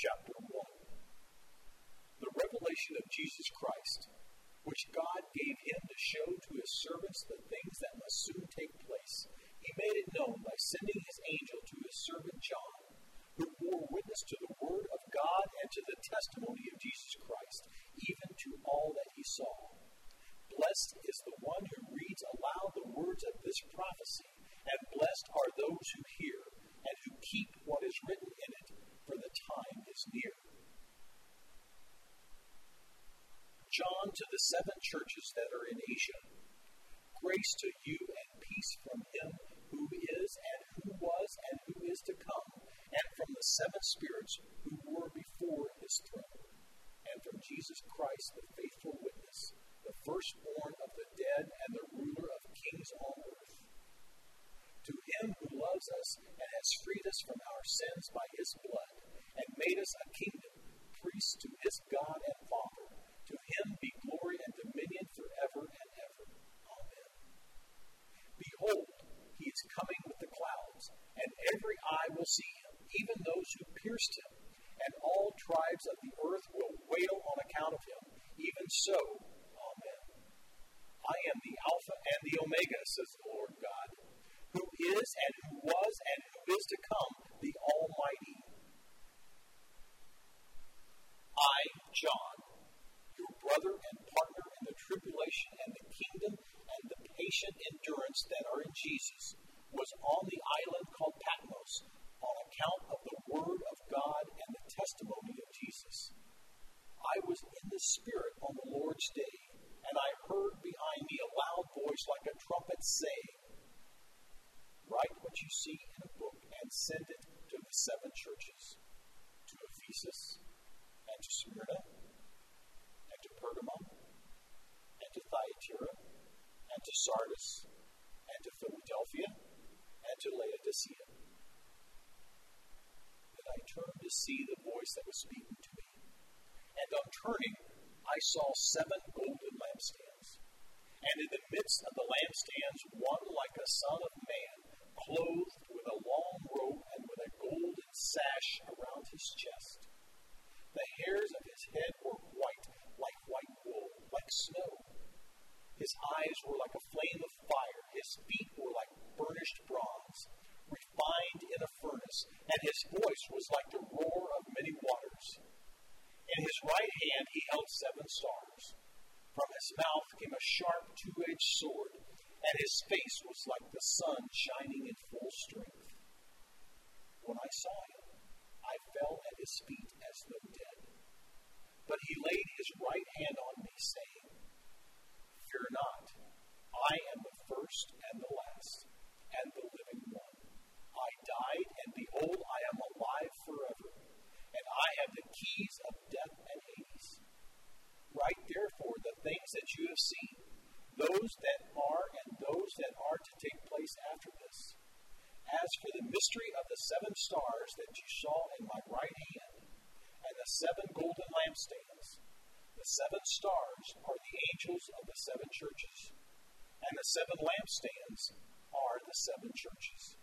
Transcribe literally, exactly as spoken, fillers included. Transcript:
chapter one. The revelation of Jesus Christ, which God gave him to show to his servants the things that must soon take place. He made it known by sending his angel to his servant John, who bore witness to the word of God and to the testimony of Jesus Christ, even to all that he saw. Blessed is the one who reads aloud the words of this prophecy, and blessed are those who hear and who keep what is written in it, for the time is near. John to the seven churches that are in Asia. Grace to you and peace from him who is and who was and who is to come, and from the seven spirits who were before his throne, and from Jesus Christ, the faithful witness, the firstborn of the dead and the ruler of kings on earth. To him who loves us and has freed us from our sins by his blood, and made us a kingdom, priests to his God and Father, to him be glory and dominion forever and ever. Amen. Behold, he is coming with the clouds, and every eye will see him, even those who pierced him, and all tribes of the earth will wail on account of him. Even so, Amen. I am the Alpha and the Omega, says the Lord God, who is and who was and who is to come, the Almighty. I, John, your brother and partner in the tribulation and the kingdom and the patient endurance that are in Jesus, was on the island called Patmos on account of the word of God and the testimony of Jesus. I was in the Spirit on the Lord's day, and I heard behind me a loud voice like a trumpet saying, write what you see in a book and send it to the seven churches, to Ephesus, and to Smyrna, and to Pergamum, and to Thyatira, and to Sardis, and to Philadelphia, and to Laodicea. Then I turned to see the voice that was speaking to me, and on turning, I saw seven golden lampstands, and in the midst of the lampstands one like a son of man, clothed with a long robe and with a golden sash around his chest. The hairs of his head were white, like white wool, like snow. His eyes were like a flame of fire. His feet were like burnished bronze, refined in a furnace, and his voice was like the roar of many waters. In his right hand he held seven stars. From his mouth came a sharp two-edged sword, and his face was like the sun shining in full strength. When I saw him, I fell at his feet as though dead. But he laid his right hand on me, saying, fear not, I am the first and the last, and the living one. I died, and behold, I am alive forever, and I have the keys of death and Hades. Write therefore the things that you have seen, those that are and those that are to take place after this. As for the mystery of the seven stars that you saw in my right hand, and the seven golden lampstands, the seven stars are the angels of the seven churches, and the seven lampstands are the seven churches.